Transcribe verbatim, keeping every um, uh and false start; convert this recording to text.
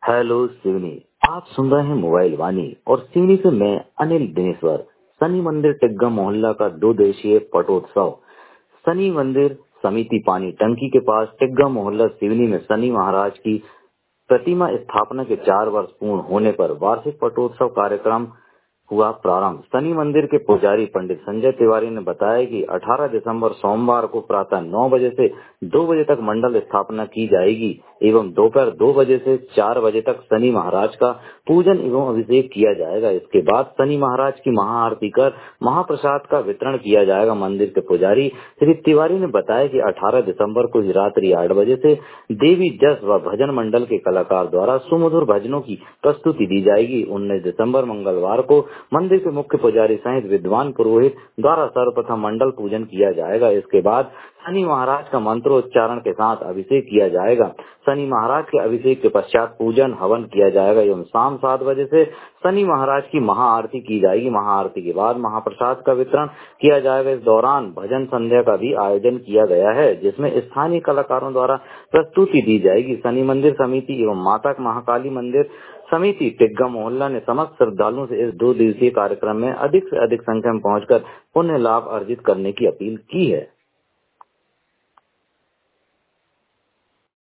Hello Seoni. आप सुन रहे हैं मोबाइल वाणी और सिवनी से मैं अनिल दिनेश्वर। शनि मंदिर टिग्गा मोहल्ला का दो दिवसीय पटोत्सव। शनि मंदिर समिति पानी टंकी के पास टिग्गा मोहल्ला सिवनी में शनि महाराज की प्रतिमा स्थापना के चार वर्ष पूर्ण होने पर वार्षिक पटोत्सव कार्यक्रम हुआ प्रारंभ। शनि मंदिर के पुजारी पंडित संजय तिवारी ने बताया कि अठारह दिसंबर सोमवार को प्रातः नौ बजे से दो बजे तक मंडल स्थापना की जाएगी एवं दोपहर दो बजे से चार बजे तक शनि महाराज का पूजन एवं अभिषेक किया जाएगा। इसके बाद शनि महाराज की महाआरती कर महाप्रसाद का वितरण किया जाएगा। मंदिर के पुजारी श्री तिवारी ने बताया कि अठारह दिसंबर को ही रात्रि आठ बजे से देवी जस व भजन मंडल के कलाकार द्वारा सुमधुर भजनों की प्रस्तुति दी जाएगी। उन्नीस दिसंबर मंगलवार को मंदिर के मुख्य पुजारी सहित विद्वान पुरोहित द्वारा सर्वप्रथम मंडल पूजन किया जाएगा। इसके बाद शनि महाराज का मंत्रोच्चारण के साथ अभिषेक किया जाएगा। शनि महाराज के अभिषेक के पश्चात पूजन हवन किया जाएगा एवं शाम सात बजे से शनि महाराज की महाआरती की जाएगी। महाआरती के बाद महाप्रसाद का वितरण किया जाएगा। इस दौरान भजन संध्या का भी आयोजन किया गया है जिसमें स्थानीय कलाकारों द्वारा प्रस्तुति दी जाएगी। शनि मंदिर समिति एवं माता महाकाली मंदिर समिति टिग्गा मोहल्ला ने समस्त श्रद्धालुओं से इस दो दिवसीय कार्यक्रम में अधिक से अधिक संख्या में पहुंचकर पुण्य लाभ अर्जित करने की अपील की है।